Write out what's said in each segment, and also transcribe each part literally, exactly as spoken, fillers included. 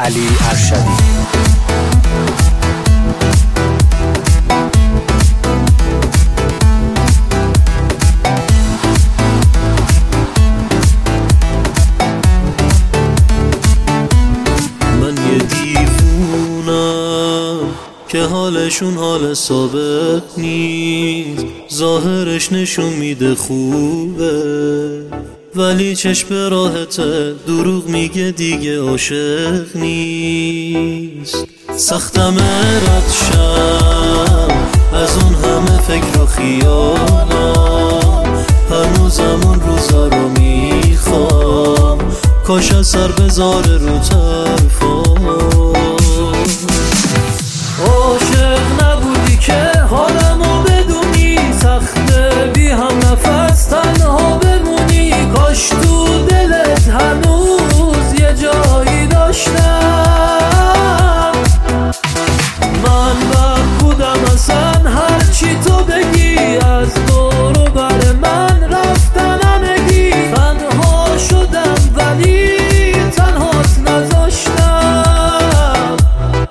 علی ارشدی. که حالشون حال سابق نیست، ظاهرش نشون میده خوبه ولی چشم راحته، دروغ میگه دیگه عاشق نیست. سختم رد شم از اون همه فکر و خیالم، هنوزم اون روزا رو میخوام، کاش از سر بذاره رو طرفام. عاشق نبودی که حالمو بدونی، سخته بی هم نفس تنها بمونی، کاش تو دلت هنوز یه جایی داشتم. من بد بودم اصلا هرچی تو بگی، از دور و بر من رفتن همگی، تنها شدم ولی تنهات نذاشتم.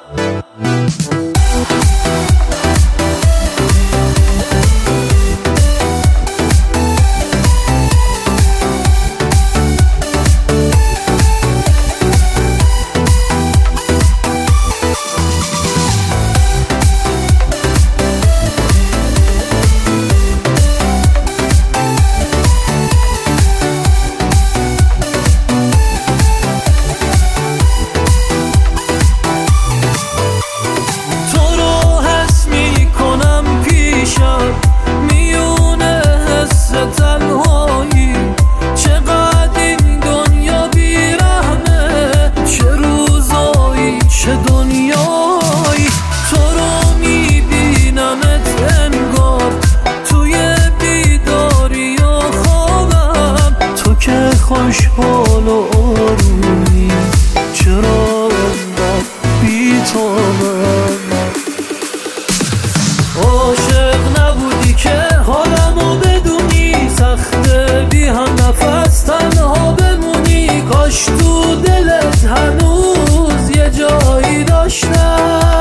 خوشحال و آرومی چرا انقدر بی‌طاقت؟ عاشق نبودی که حالمو بدونی، سخته بی هم نفس تنها بمونی، کاش تو دلت هنوز یه جایی داشتم.